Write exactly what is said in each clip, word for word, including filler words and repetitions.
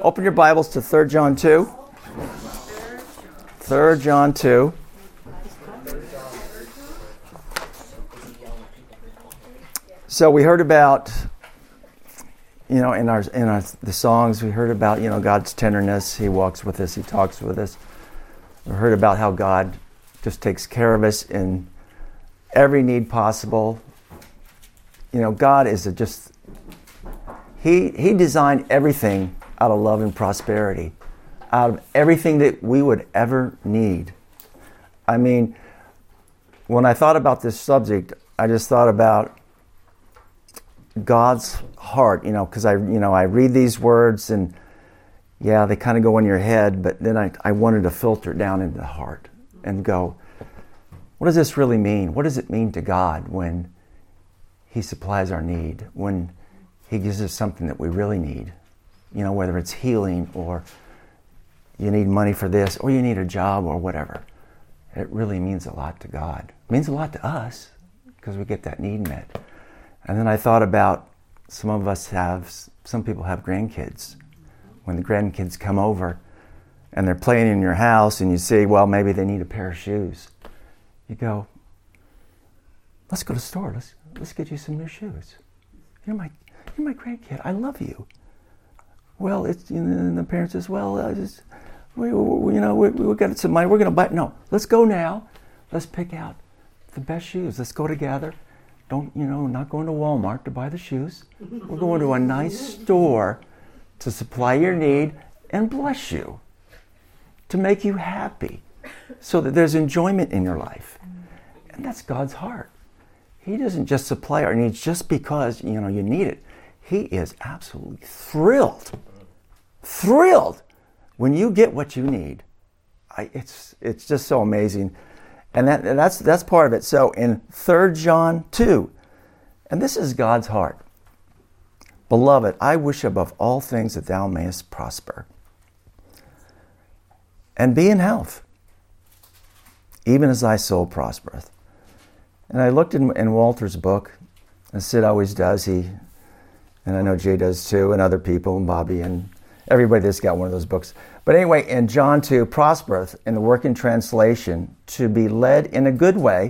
open your Bibles to Third John two. Third John two. So we heard about, you know, in our in our the songs we heard about, you know, God's tenderness. He walks with us. He talks with us. We heard about how God just takes care of us in every need possible. You know, God is a just He He designed everything out of love and prosperity, out of everything that we would ever need. I mean, when I thought about this subject, I just thought about God's heart, you know, because I, you know, I read these words and yeah, they kind of go in your head, but then I, I wanted to filter it down into the heart and go, what does this really mean? What does it mean to God when He supplies our need, when He gives us something that we really need? You know, whether it's healing or you need money for this or you need a job or whatever. It really means a lot to God. It means a lot to us because we get that need met. And then I thought about some of us have, some people have grandkids. When the grandkids come over and they're playing in your house and you see, well, maybe they need a pair of shoes. You go, let's go to the store. Let's let's get you some new shoes. You're my you're my grandkid. I love you. Well, it's, you know, and the parents says, well, I just, we, we you know we we got some money. We're gonna buy. No, let's go now. Let's pick out the best shoes. Let's go together. Don't, you know, not going to Walmart to buy the shoes. We're going to a nice store to supply your need and bless you, to make you happy, so that there's enjoyment in your life. And that's God's heart. He doesn't just supply our needs just because, you know, you need it. He is absolutely thrilled, thrilled when you get what you need. I, it's it's just so amazing. And that and that's that's part of it. So in Third John two, and this is God's heart. Beloved, I wish above all things that thou mayest prosper and be in health, even as thy soul prospereth. And I looked in, in Walter's book, and Sid always does, he, and I know Jay does too, and other people, and Bobby, and everybody that's got one of those books. But anyway, in John two, prospereth, in the working translation, to be led in a good way,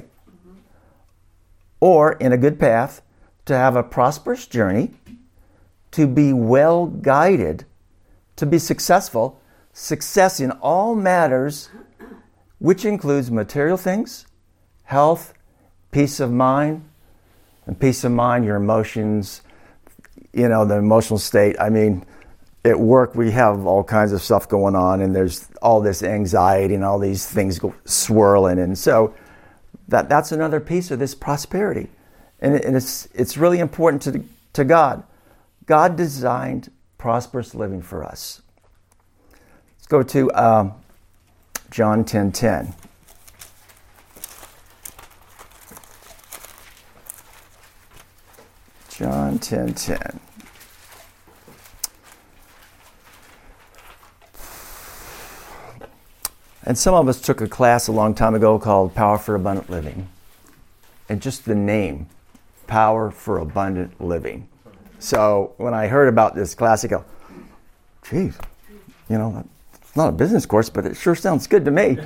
or in a good path, to have a prosperous journey, to be well guided, to be successful, success in all matters, which includes material things, health, peace of mind, and peace of mind, your emotions, you know, the emotional state. I mean, at work we have all kinds of stuff going on, and there's all this anxiety and all these things go swirling, and so that that's another piece of this prosperity, and, it, and it's it's really important to to God. God designed prosperous living for us. Let's go to um, John ten ten. John ten ten. And some of us took a class a long time ago called Power for Abundant Living. And just the name, Power for Abundant Living. So when I heard about this class, I go, geez, you know, it's not a business course, but it sure sounds good to me.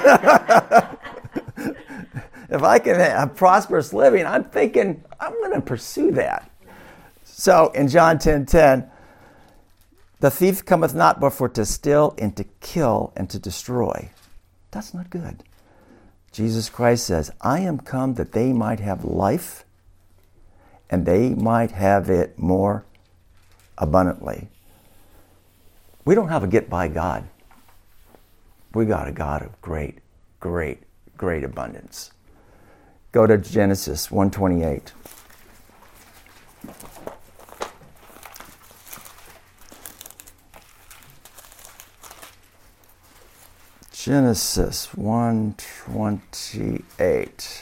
If I can have prosperous living, I'm thinking I'm going to pursue that. So in John ten ten, the thief cometh not but for to steal and to kill and to destroy. That's not good. Jesus Christ says, I am come that they might have life and they might have it more abundantly. We don't have a get by God. We got a God of great, great, great abundance. Go to Genesis one twenty-eight. Genesis one twenty-eight.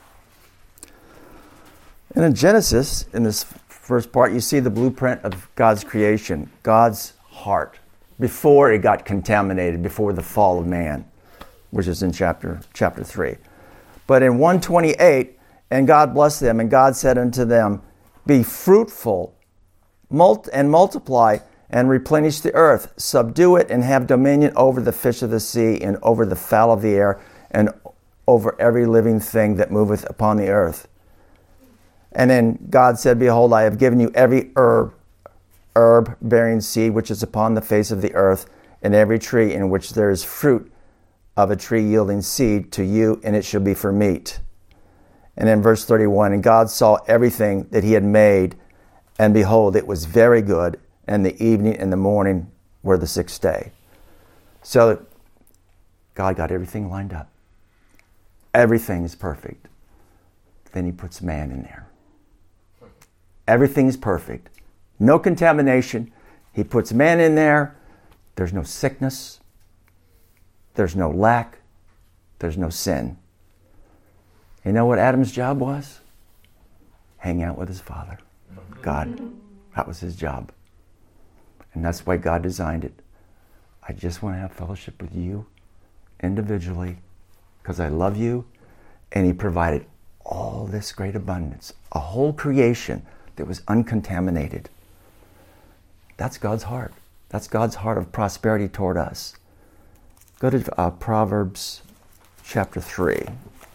And in Genesis, in this first part, you see the blueprint of God's creation, God's heart, before it got contaminated, before the fall of man, which is in chapter chapter three. But in one twenty-eight, and God blessed them, and God said unto them, be fruitful, mult- and multiply, and replenish the earth. Subdue it and have dominion over the fish of the sea and over the fowl of the air and over every living thing that moveth upon the earth. And then God said, behold, I have given you every herb, herb bearing seed which is upon the face of the earth, and every tree in which there is fruit of a tree yielding seed to you, and it shall be for meat. And in verse thirty-one, and God saw everything that he had made, and behold, it was very good, and the evening and the morning were the sixth day. So God got everything lined up. Everything is perfect. Then he puts man in there. Everything is perfect. No contamination. He puts man in there. There's no sickness. There's no lack. There's no sin. You know what Adam's job was? Hang out with his father, God. That was his job. And that's why God designed it. I just want to have fellowship with you individually because I love you. And he provided all this great abundance, a whole creation that was uncontaminated. That's God's heart. That's God's heart of prosperity toward us. Go to uh, Proverbs chapter three.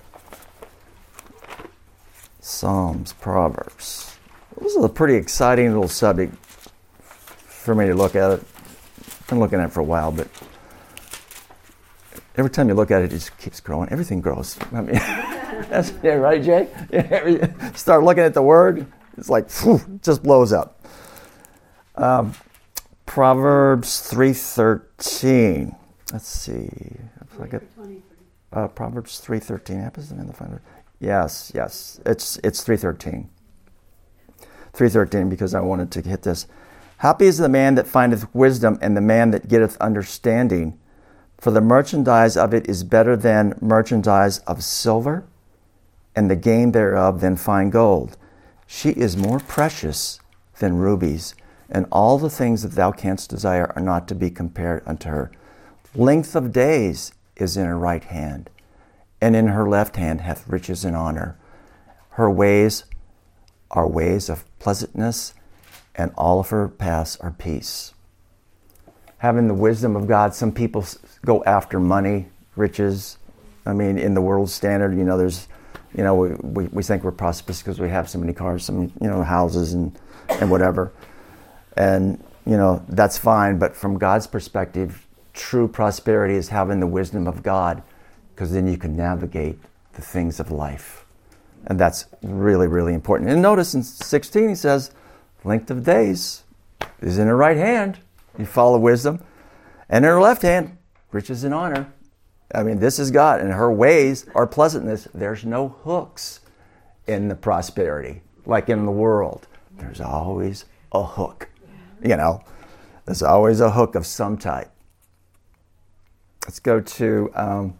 Psalms, Proverbs. This is a pretty exciting little subject for me to look at it. I've been looking at it for a while, but every time you look at it, it just keeps growing. Everything grows. I mean, that's yeah, right, Jay? Yeah, start looking at the word, it's like, whew, it just blows up. Um, Proverbs three thirteen. Let's see. I get, uh, Proverbs three thirteen. Happens to be in the final. Yes, yes. It's it's three thirteen. three thirteen because I wanted to hit this. Happy is the man that findeth wisdom and the man that getteth understanding, for the merchandise of it is better than merchandise of silver, and the gain thereof than fine gold. She is more precious than rubies, and all the things that thou canst desire are not to be compared unto her. Length of days is in her right hand, and in her left hand hath riches and honor. Her ways are ways of pleasantness, and all of her paths are peace. Having the wisdom of God, some people go after money, riches. I mean, in the world standard, you know, there's, you know, we, we, we think we're prosperous because we have so many cars, some, you know, houses and, and whatever. And, you know, that's fine. But from God's perspective, true prosperity is having the wisdom of God, because then you can navigate the things of life. And that's really, really important. And notice in sixteen, he says, length of days is in her right hand. You follow wisdom. And in her left hand, riches and honor. I mean, this is God. And her ways are pleasantness. There's no hooks in the prosperity, like in the world. There's always a hook. You know, there's always a hook of some type. Let's go to... Um,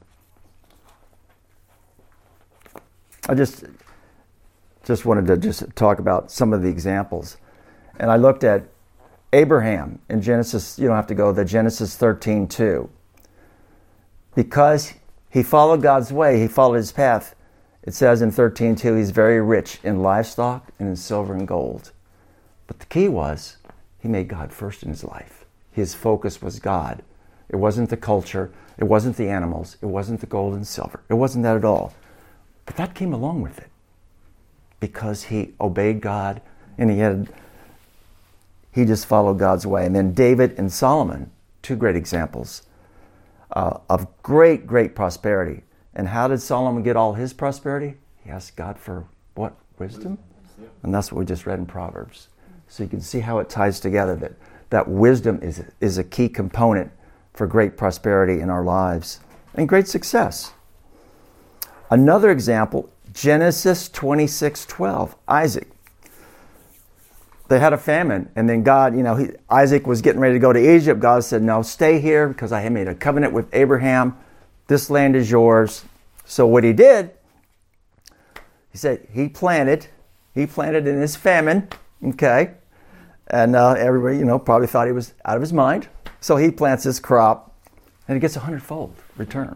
I just just wanted to just talk about some of the examples. And I looked at Abraham in Genesis, you don't have to go, the Genesis thirteen two. Because he followed God's way, he followed his path, it says in thirteen two, he's very rich in livestock and in silver and gold. But the key was, he made God first in his life. His focus was God. It wasn't the culture, it wasn't the animals, it wasn't the gold and silver. It wasn't that at all. But that came along with it because he obeyed God and he had he just followed God's way. And then David and Solomon, two great examples uh, of great, great prosperity. And how did Solomon get all his prosperity? He asked God for what? Wisdom? And that's what we just read in Proverbs. So you can see how it ties together, that, that wisdom is, is a key component for great prosperity in our lives and great success. Another example, Genesis twenty-six twelve, Isaac. They had a famine, and then God, you know, he, Isaac was getting ready to go to Egypt. God said, no, stay here because I have made a covenant with Abraham. This land is yours. So what he did, he said he planted, he planted in his famine, okay? And uh, everybody, you know, probably thought he was out of his mind. So he plants his crop, and he gets a hundredfold return.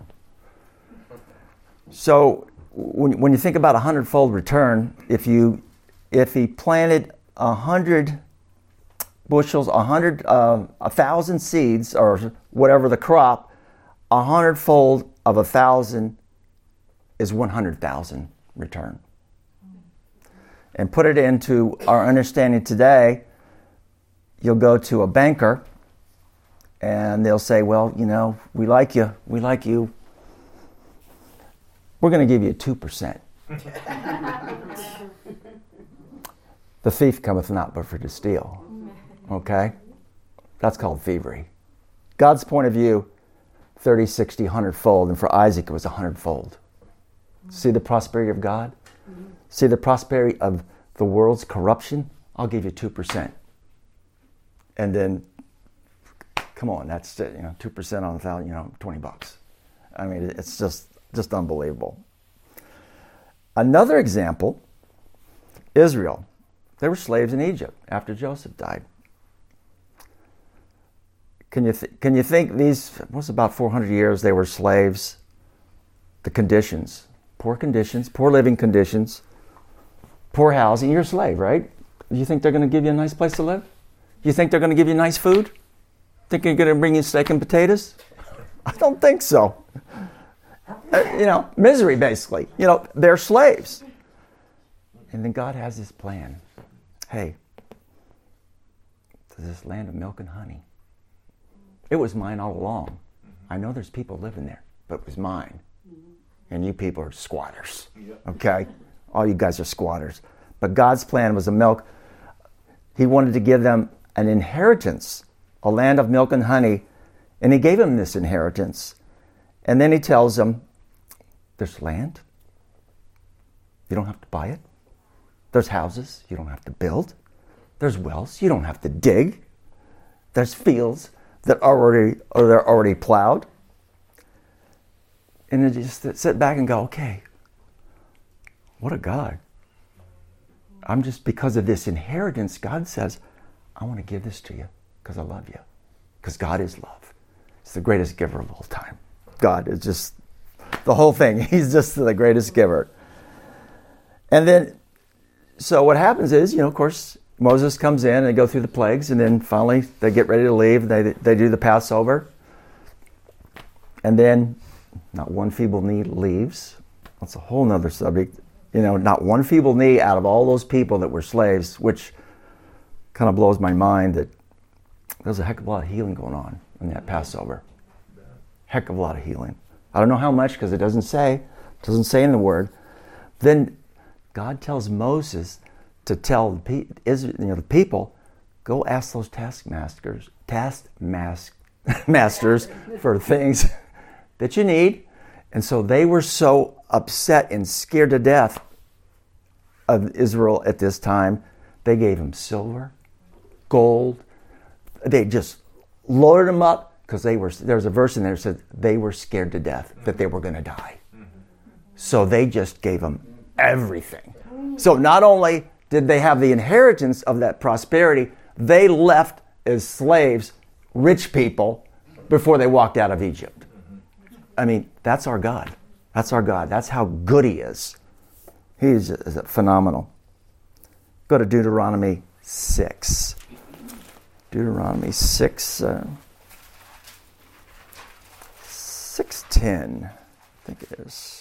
So when when you think about a hundredfold return, if you if he planted a hundred bushels, a hundred, uh, a thousand seeds, or whatever the crop, a hundredfold of a thousand is one hundred thousand return. And put it into our understanding today, you'll go to a banker and they'll say, well, you know, we like you, we like you. We're going to give you two percent. The thief cometh not but for to steal. Okay? That's called thievery. God's point of view, thirty, sixty, one hundred fold. And for Isaac, it was one hundred fold. See the prosperity of God? See the prosperity of the world's corruption? I'll give you two percent. And then, come on, that's, you know, two percent on a thousand, you know, twenty bucks. I mean, it's just, just unbelievable. Another example, Israel. They were slaves in Egypt after Joseph died. Can you th- can you think these, what's about four hundred years they were slaves? The conditions, poor conditions, poor living conditions, poor housing. You're a slave, right? You think they're going to give you a nice place to live? You think they're going to give you nice food? Think they're going to bring you steak and potatoes? I don't think so. Uh, you know, misery basically. You know, they're slaves. And then God has this plan. Hey, to this land of milk and honey. It was mine all along. I know there's people living there, but it was mine. And you people are squatters. Okay? All you guys are squatters. But God's plan was a milk. He wanted to give them an inheritance, a land of milk and honey. And he gave them this inheritance. And then he tells them, there's land. You don't have to buy it. There's houses you don't have to build. There's wells you don't have to dig. There's fields that already or they're already plowed. And then just sit back and go, okay, what a God. I'm just, because of this inheritance, God says, I want to give this to you because I love you. Because God is love. It's the greatest giver of all time. God is just the whole thing. He's just the greatest giver. And then, so what happens is, you know, of course, Moses comes in and they go through the plagues, and then finally they get ready to leave. They they do the Passover. And then not one feeble knee leaves. That's a whole nother subject. You know, not one feeble knee out of all those people that were slaves, which kind of blows my mind that there's a heck of a lot of healing going on in that Passover. Heck of a lot of healing. I don't know how much because it doesn't say. It doesn't say in the Word. Then God tells Moses to tell the, pe- Israel, you know, the people, go ask those taskmasters, taskmasters masters for things that you need. And so they were so upset and scared to death of Israel at this time, they gave them silver, gold. They just loaded them up because they were. There's a verse in there that said they were scared to death that they were going to die. So they just gave them everything. So not only did they have the inheritance of that prosperity, they left as slaves, rich people, before they walked out of Egypt. I mean, that's our God. That's our God. That's how good He is. He is, is phenomenal. Go to Deuteronomy six. Deuteronomy six, uh, six ten, I think it is.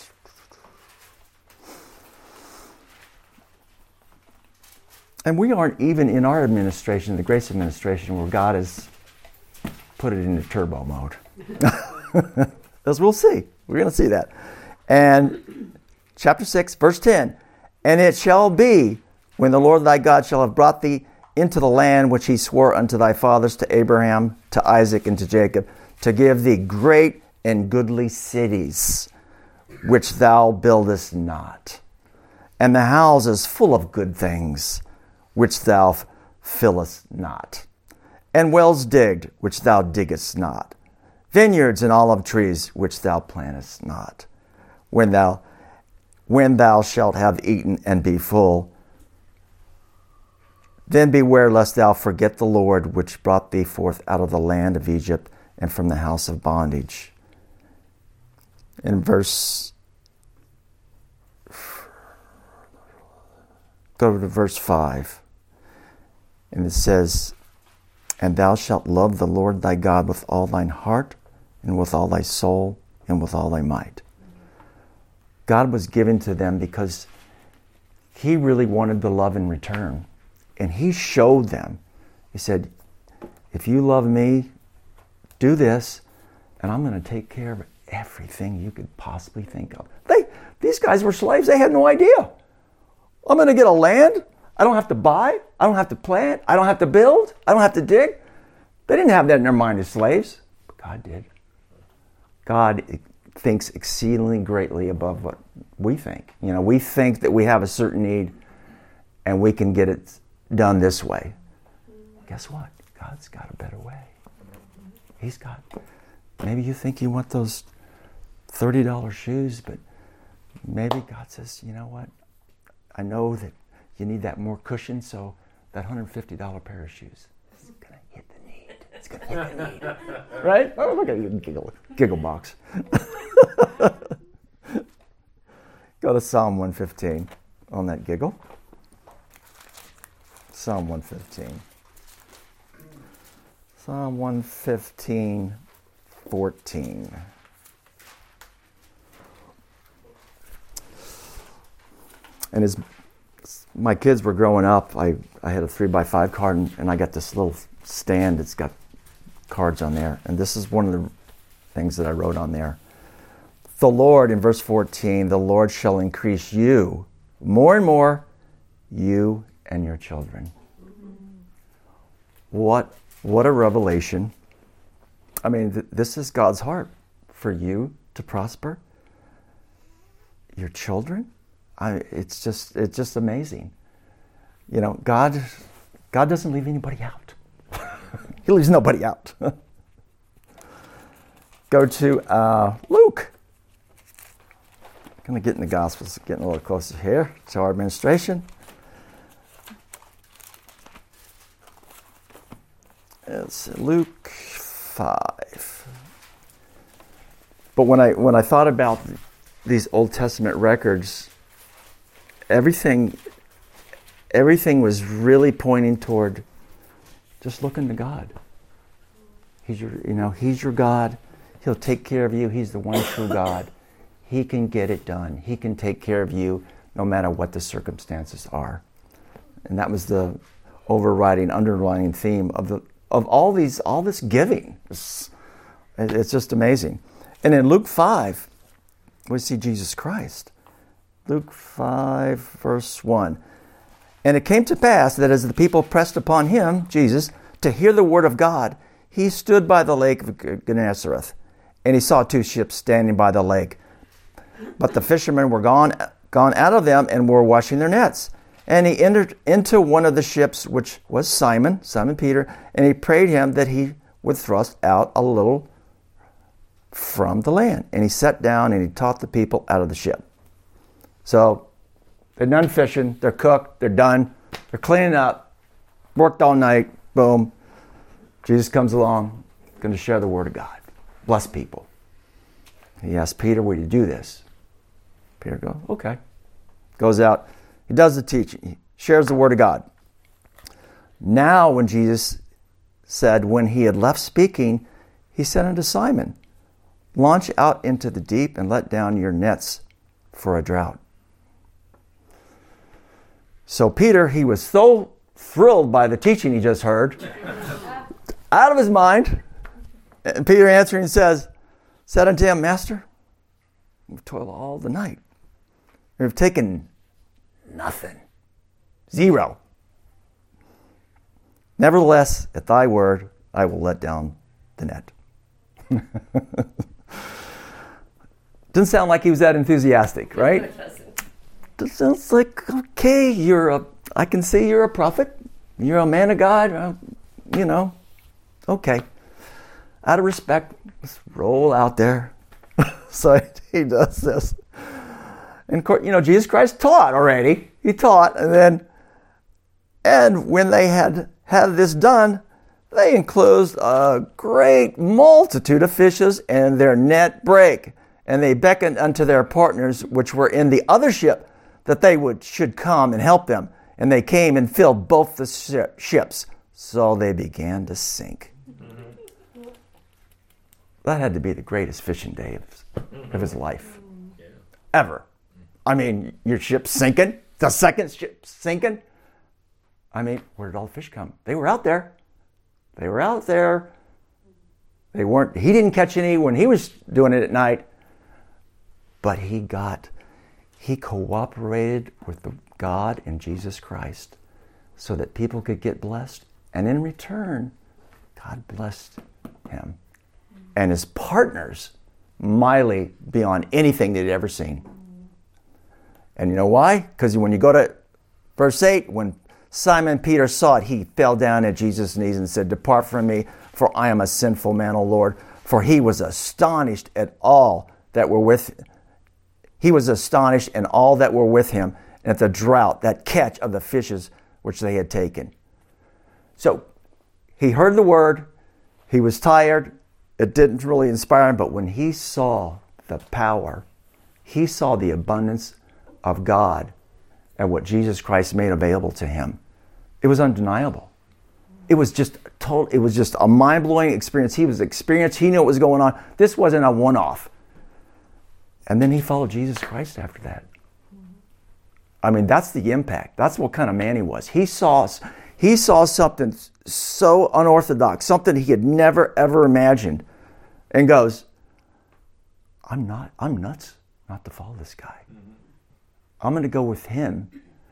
And we aren't even in our administration, the grace administration, where God has put it into turbo mode. As we'll see. We're going to see that. And chapter six, verse ten. And it shall be, when the Lord thy God shall have brought thee into the land which He swore unto thy fathers, to Abraham, to Isaac, and to Jacob, to give thee great and goodly cities, which thou buildest not, and the houses full of good things, which thou fillest not, and wells digged, which thou diggest not, vineyards and olive trees, which thou plantest not. When thou, when thou shalt have eaten and be full, then beware lest thou forget the Lord, which brought thee forth out of the land of Egypt and from the house of bondage. In verse, go to verse five. And it says, And thou shalt love the Lord thy God with all thine heart, and with all thy soul, and with all thy might. God was given to them because he really wanted the love in return. And he showed them. He said, if you love me, do this, and I'm going to take care of everything you could possibly think of. They, these guys were slaves. They had no idea. I'm going to get a land. I don't have to buy. I don't have to plant. I don't have to build. I don't have to dig. They didn't have that in their mind as slaves. But God did. God thinks exceedingly greatly above what we think. You know, we think that we have a certain need and we can get it done this way. Guess what? God's got a better way. He's got, maybe you think you want those thirty dollars shoes, but maybe God says, you know what? I know that you need that more cushion, so that one hundred fifty dollars pair of shoes is going to hit the need. It's going to hit the need. Right? Oh, look at you, giggle, giggle box. Go to Psalm one fifteen on that giggle. Psalm one fifteen. Psalm one fifteen, fourteen. And as my kids were growing up, I, I had a three by five card, and, and I got this little stand that's got cards on there. And this is one of the things that I wrote on there. The Lord, in verse fourteen, the Lord shall increase you more and more, you and your children. What, what a revelation. I mean, th- this is God's heart for you to prosper. Your children? I, it's just it's just amazing. You know, God God doesn't leave anybody out. He leaves nobody out. Go to uh, Luke. Going to get in the Gospels, getting a little closer here to our administration. It's Luke five. But when I when I thought about these Old Testament records, everything everything was really pointing toward just looking to God. He's your you know, He's your God. He'll take care of you. He's the one true God. He can get it done. He can take care of you no matter what the circumstances are. And that was the overriding, underlying theme of the of all these all this giving. It's, it's just amazing. And in Luke five, we see Jesus Christ. Luke five, verse one. And it came to pass that as the people pressed upon him, Jesus, to hear the word of God, he stood by the lake of Gennesareth, and he saw two ships standing by the lake. But the fishermen were gone, gone out of them and were washing their nets. And he entered into one of the ships, which was Simon, Simon Peter, and he prayed him that he would thrust out a little from the land. And he sat down and he taught the people out of the ship. So they're done fishing, they're cooked, they're done, they're cleaning up, worked all night, boom. Jesus comes along, going to share the word of God, bless people. He asked Peter, will you do this? Peter goes, okay. Goes out, he does the teaching, he shares the word of God. Now when Jesus said, when he had left speaking, he said unto Simon, launch out into the deep and let down your nets for a drought. So Peter, he was so thrilled by the teaching he just heard, out of his mind. And Peter answering says, said unto him, Master, we've toiled all the night. We've taken nothing. Zero. Nevertheless, at thy word, I will let down the net. Doesn't sound like he was that enthusiastic, right? It sounds like, okay, you're a, I can see you're a prophet. You're a man of God. Uh, you know, okay. Out of respect, let's roll out there. So he does this. And of course, you know, Jesus Christ taught already. He taught, and then, and when they had had this done, they enclosed a great multitude of fishes, and their net brake. And they beckoned unto their partners, which were in the other ship, that they would should come and help them. And they came and filled both the ships, So they began to sink. Mm-hmm. That had to be the greatest fishing day of, of his life. Yeah. Ever. I mean, your ship's sinking. The second ship's sinking. I mean, where did all the fish come? They were out there. They were out there. They weren't, he didn't catch any when he was doing it at night. But he got, he cooperated with the God and Jesus Christ so that people could get blessed. And in return, God blessed him and his partners mightily beyond anything they'd ever seen. And you know why? Because when you go to verse eight, when Simon Peter saw it, he fell down at Jesus' knees and said, "Depart from me, for I am a sinful man, O Lord." For he was astonished at all that were with He was astonished and all that were with him at the drought, that catch of the fishes which they had taken. So he heard the word. He was tired. It didn't really inspire him. But when he saw the power, he saw the abundance of God and what Jesus Christ made available to him. It was undeniable. It was just total, it was just a mind-blowing experience. He was experienced. He knew what was going on. This wasn't a one-off. And then he followed Jesus Christ after that. I mean, that's the impact. That's what kind of man he was. He saw, he saw something so unorthodox, something he had never, ever imagined, and goes, I'm not, I'm nuts not to follow this guy. Mm-hmm. I'm going to go with him.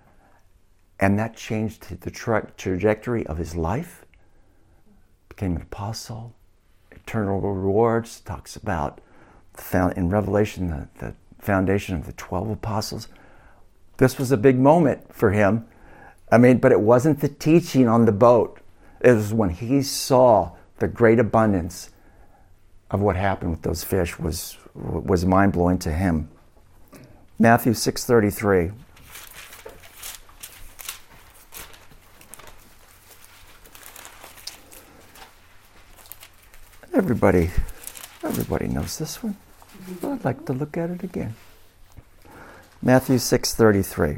And that changed the tra- trajectory of his life. Became an apostle. Eternal rewards. Talks about the found in Revelation the, the foundation of the twelve apostles. This was a big moment for him. I mean, but it wasn't the teaching on the boat. It was when he saw the great abundance of what happened with those fish was was mind blowing to him. Matthew six thirty-three. Everybody, everybody knows this one. But I'd like to look at it again. Matthew six thirty-three.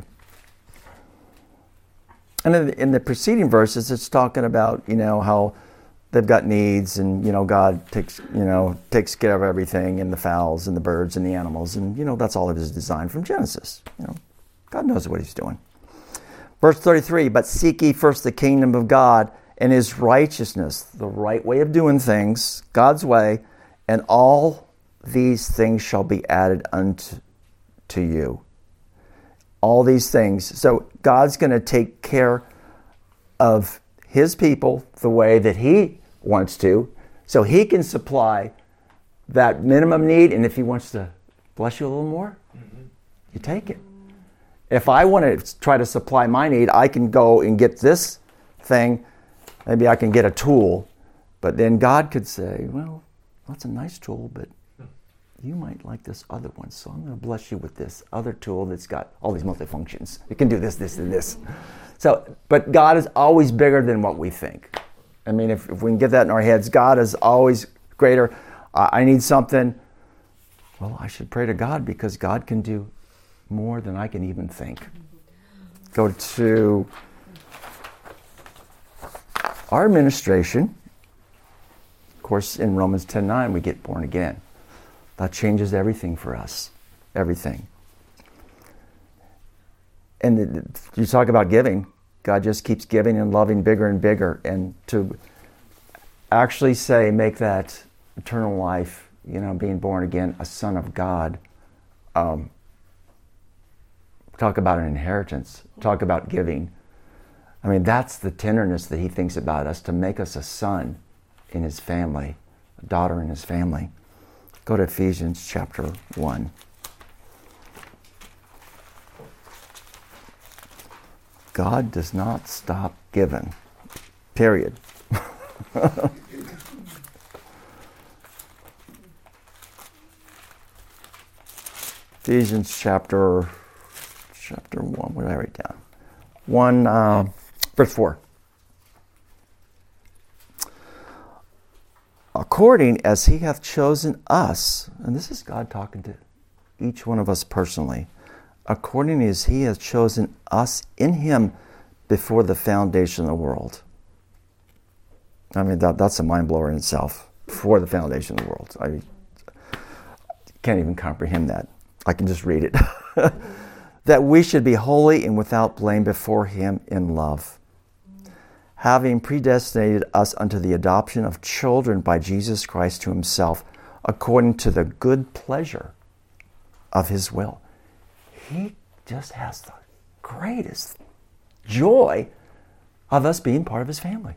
And in the, in the preceding verses, it's talking about, you know, how they've got needs, and, you know, God takes, you know, takes care of everything, and the fowls and the birds and the animals, and, you know, that's all of his design from Genesis. You know, God knows what he's doing. Verse thirty-three, but seek ye first the kingdom of God and his righteousness, the right way of doing things, God's way, and all these things shall be added unto to you. All these things. So God's going to take care of his people the way that he wants to, so he can supply that minimum need, and if he wants to bless you a little more, mm-hmm. you take it. If I want to try to supply my need, I can go and get this thing. Maybe I can get a tool, but then God could say, well, that's a nice tool, but you might like this other one, so I'm going to bless you with this other tool that's got all these multifunctions. It can do this, this, and this. So, but God is always bigger than what we think. I mean, if, if we can get that in our heads, God is always greater. Uh, I need something. Well, I should pray to God, because God can do more than I can even think. Go to our administration. Of course, in Romans ten nine, we get born again. That changes everything for us. Everything. And the, you talk about giving. God just keeps giving and loving bigger and bigger. And to actually say, make that eternal life, you know, being born again, a son of God. Um, talk about an inheritance. Talk about giving. I mean, that's the tenderness that he thinks about us, to make us a son in his family, a daughter in his family. Go to Ephesians chapter one. God does not stop giving. Period. Ephesians chapter chapter one. What did I write down? One uh, verse four. According as he hath chosen us, and this is God talking to each one of us personally, according as he hath chosen us in him before the foundation of the world. I mean, that, that's a mind blower in itself. Before the foundation of the world. I can't even comprehend that. I can just read it. That we should be holy and without blame before him in love, having predestinated us unto the adoption of children by Jesus Christ to himself, according to the good pleasure of his will. He just has the greatest joy of us being part of his family.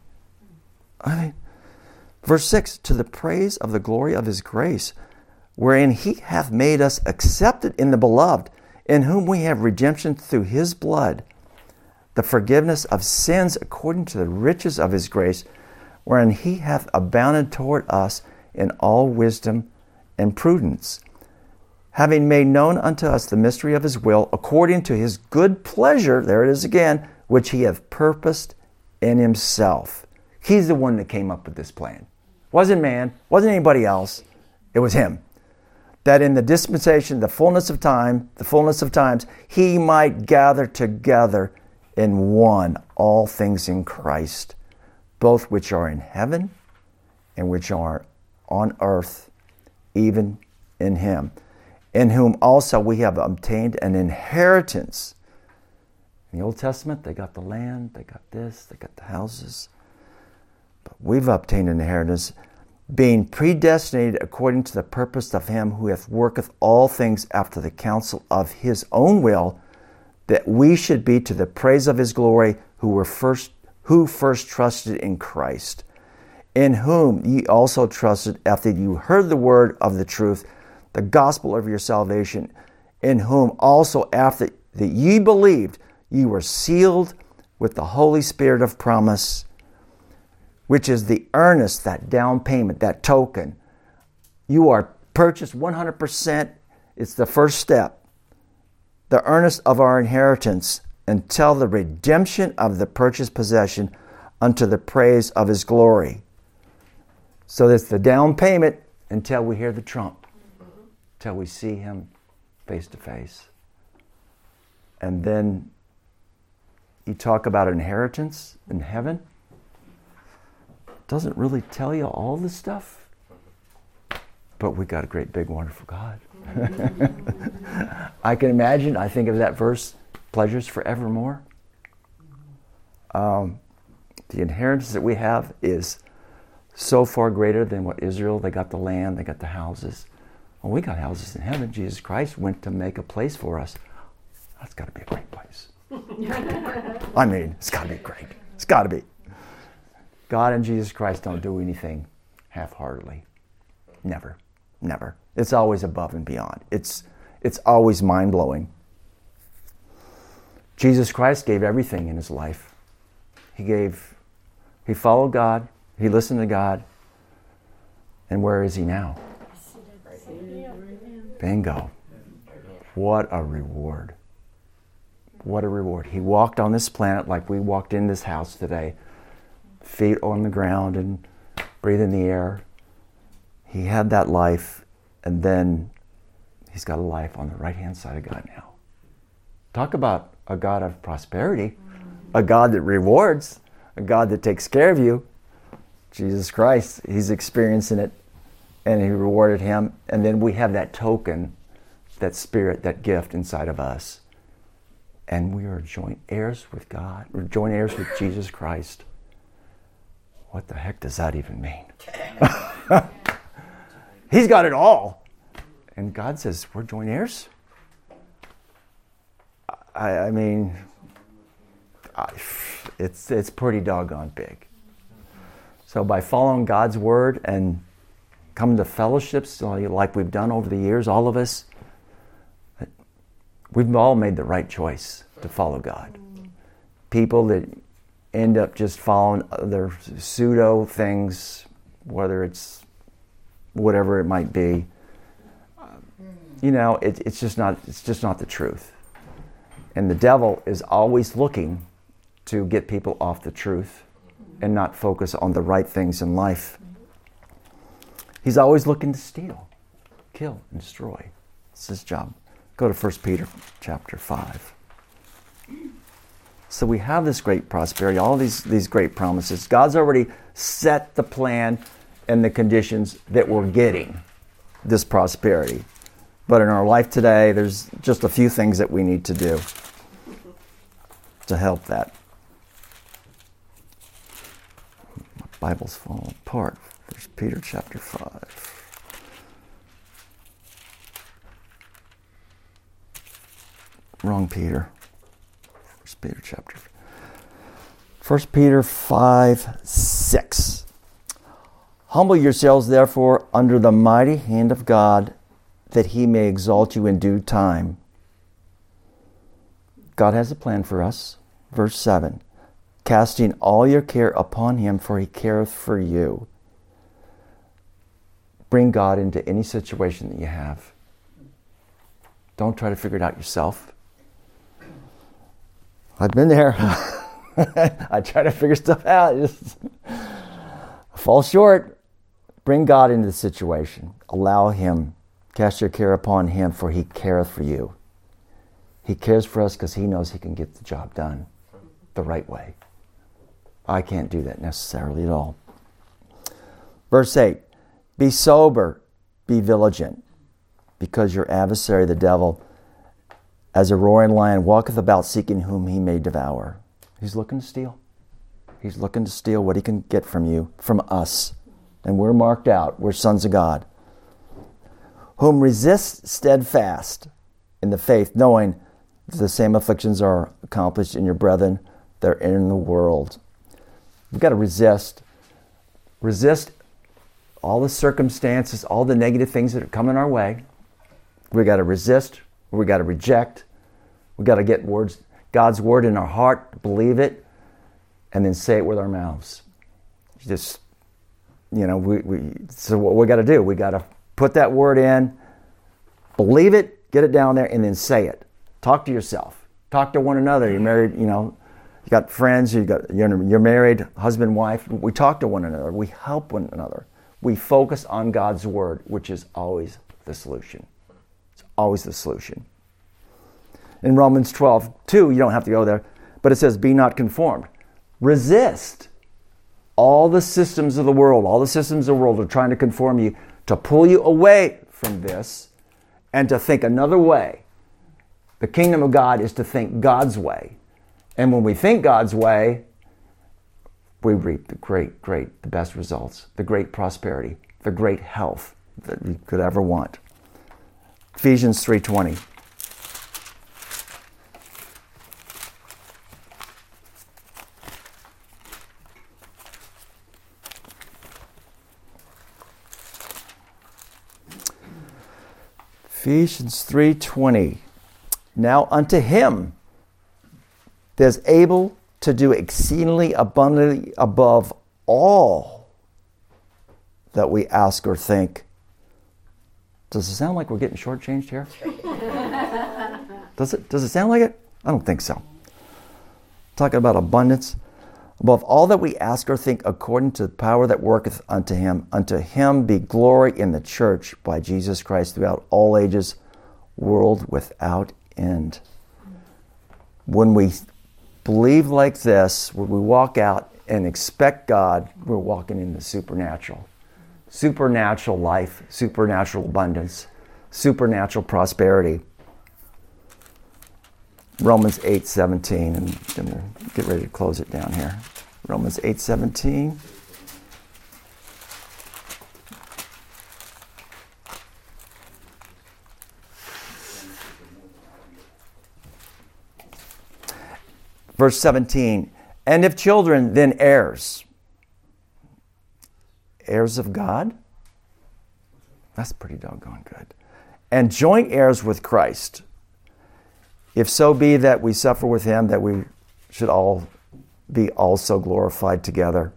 I mean, verse six, to the praise of the glory of his grace, wherein he hath made us accepted in the beloved, in whom we have redemption through his blood, the forgiveness of sins according to the riches of his grace, wherein he hath abounded toward us in all wisdom and prudence, having made known unto us the mystery of his will, according to his good pleasure, there it is again, which he hath purposed in himself. He's the one that came up with this plan. Wasn't man, wasn't anybody else. It was him. That in the dispensation, the fullness of time, the fullness of times, he might gather together in one all things in Christ, both which are in heaven and which are on earth, even in him, in whom also we have obtained an inheritance. In the Old Testament, they got the land, they got this, they got the houses. But we've obtained an inheritance, being predestinated according to the purpose of him who hath worketh all things after the counsel of his own will, that we should be to the praise of his glory, who were first, who first trusted in Christ, in whom ye also trusted after you heard the word of the truth, the gospel of your salvation, in whom also after that ye believed, ye were sealed with the Holy Spirit of promise, which is the earnest, that down payment, that token. You are purchased one hundred percent. It's the first step. The earnest of our inheritance until the redemption of the purchased possession unto the praise of his glory. So that's the down payment until we hear the trump, until we see him face to face. And then you talk about inheritance in heaven. Doesn't really tell you all the stuff, but we got a great, big, wonderful God. I can imagine, I think of that verse, pleasures forevermore. Um, the inheritance that we have is so far greater than what Israel, they got the land, they got the houses. Well, we got houses in heaven. Jesus Christ went to make a place for us. That's got to be a great place. I mean, it's got to be great. It's got to be. God and Jesus Christ don't do anything half-heartedly. Never. Never. It's always above and beyond. It's it's always mind-blowing. Jesus Christ gave everything in his life. He gave, he followed God, he listened to God, and where is he now? Bingo. What a reward. What a reward. He walked on this planet like we walked in this house today. Feet on the ground and breathing the air. He had that life, and then he's got a life on the right-hand side of God now. Talk about a God of prosperity, a God that rewards, a God that takes care of you. Jesus Christ, he's experiencing it, and he rewarded him. And then we have that token, that spirit, that gift inside of us. And we are joint heirs with God. We're joint heirs with Jesus Christ. What the heck does that even mean? He's got it all. And God says, we're joint heirs? I, I mean, I, it's it's pretty doggone big. So by following God's word and coming to fellowships like we've done over the years, all of us, we've all made the right choice to follow God. People that end up just following their pseudo things, whether it's whatever it might be, you know, it, it's just not it's just not the truth. And the devil is always looking to get people off the truth and not focus on the right things in life. He's always looking to steal, kill, and destroy. It's his job. Go to First Peter chapter five. So we have this great prosperity, all these, these great promises. God's already set the plan and the conditions that we're getting this prosperity. But in our life today, there's just a few things that we need to do to help that. My Bible's falling apart. First Peter chapter five. Wrong Peter. First Peter chapter. First Peter five six. Humble yourselves, therefore, under the mighty hand of God, that he may exalt you in due time. God has a plan for us. Verse seven. Casting all your care upon him, for he careth for you. Bring God into any situation that you have. Don't try to figure it out yourself. I've been there. I try to figure stuff out. Just fall short. Bring God into the situation. Allow him. Cast your care upon him, for he careth for you. He cares for us because he knows he can get the job done the right way. I can't do that necessarily at all. Verse eight. Be sober, be vigilant, because your adversary, the devil, as a roaring lion, walketh about seeking whom he may devour. He's looking to steal. He's looking to steal what he can get from you, from us. And we're marked out. We're sons of God. Whom resist steadfast in the faith, knowing that the same afflictions are accomplished in your brethren that are in the world. We've got to resist. Resist all the circumstances, all the negative things that are coming our way. We've got to resist. We've got to reject. We've got to get words, God's word in our heart, believe it, and then say it with our mouths. Just, you know, we, we so what we got to do, we got to put that word in, believe it, get it down there, and then say it. Talk to yourself. Talk to one another. You're married, you know, you got friends, you got you're, you're married, husband, wife. We talk to one another. We help one another. We focus on God's word, which is always the solution. It's always the solution. In Romans twelve two, you don't have to go there, but it says, be not conformed. Resist. All the systems of the world, all the systems of the world are trying to conform you, to pull you away from this and to think another way. The kingdom of God is to think God's way. And when we think God's way, we reap the great, great, the best results, the great prosperity, the great health that we could ever want. Ephesians three twenty. Ephesians three twenty. Now unto him that is able to do exceedingly abundantly above all that we ask or think. Does it sound like we're getting shortchanged here? Does it? Does it sound like it? I don't think so. Talking about abundance. Above all that we ask or think, according to the power that worketh unto him, unto him be glory in the church by Jesus Christ throughout all ages, world without end. When we believe like this, when we walk out and expect God, we're walking in the supernatural. Supernatural life, supernatural abundance, supernatural prosperity. Romans eight seventeen, and then we'll get ready to close it down here. Romans eight seventeen. Verse seventeen, and if children, then heirs. Heirs of God? That's pretty doggone good. And joint heirs with Christ. If so be that we suffer with him, that we should all be also glorified together.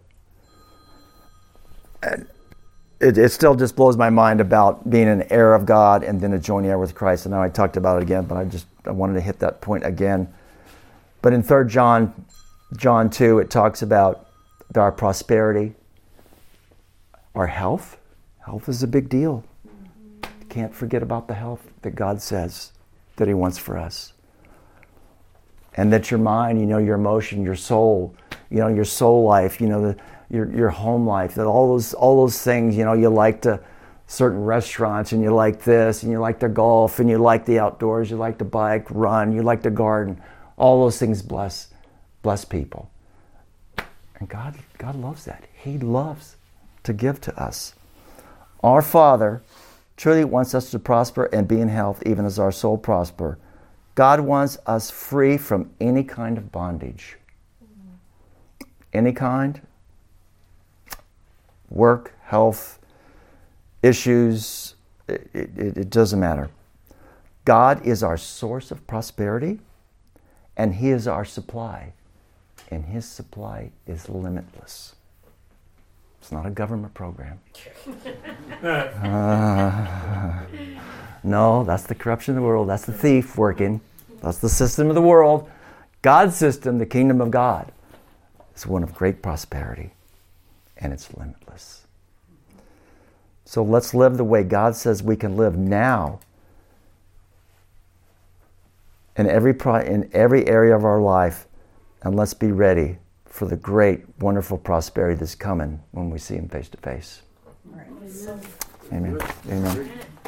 And it, it still just blows my mind about being an heir of God and then a joint heir with Christ. And now I talked about it again, but I just I wanted to hit that point again. But in Third John, John two, it talks about our prosperity, our health. Health is a big deal. You can't forget about the health that God says that he wants for us. And that your mind, you know, your emotion, your soul, you know, your soul life, you know, the, your your home life, that all those all those things, you know, you like to certain restaurants, and you like this, and you like to golf, and you like the outdoors, you like to bike, run, you like to garden. All those things bless bless people. And God God loves that. He loves to give to us. Our Father truly wants us to prosper and be in health, even as our soul prosper. God wants us free from any kind of bondage. Any kind. Work, health, issues, it, it, it doesn't matter. God is our source of prosperity, and He is our supply. And His supply is limitless. It's not a government program. Uh, no, that's the corruption of the world. That's the thief working. That's the system of the world. God's system, the kingdom of God, is one of great prosperity, and it's limitless. So let's live the way God says we can live now in every pro- in every area of our life, and let's be ready for the great, wonderful prosperity that's coming when we see Him face to face. Amen. Amen.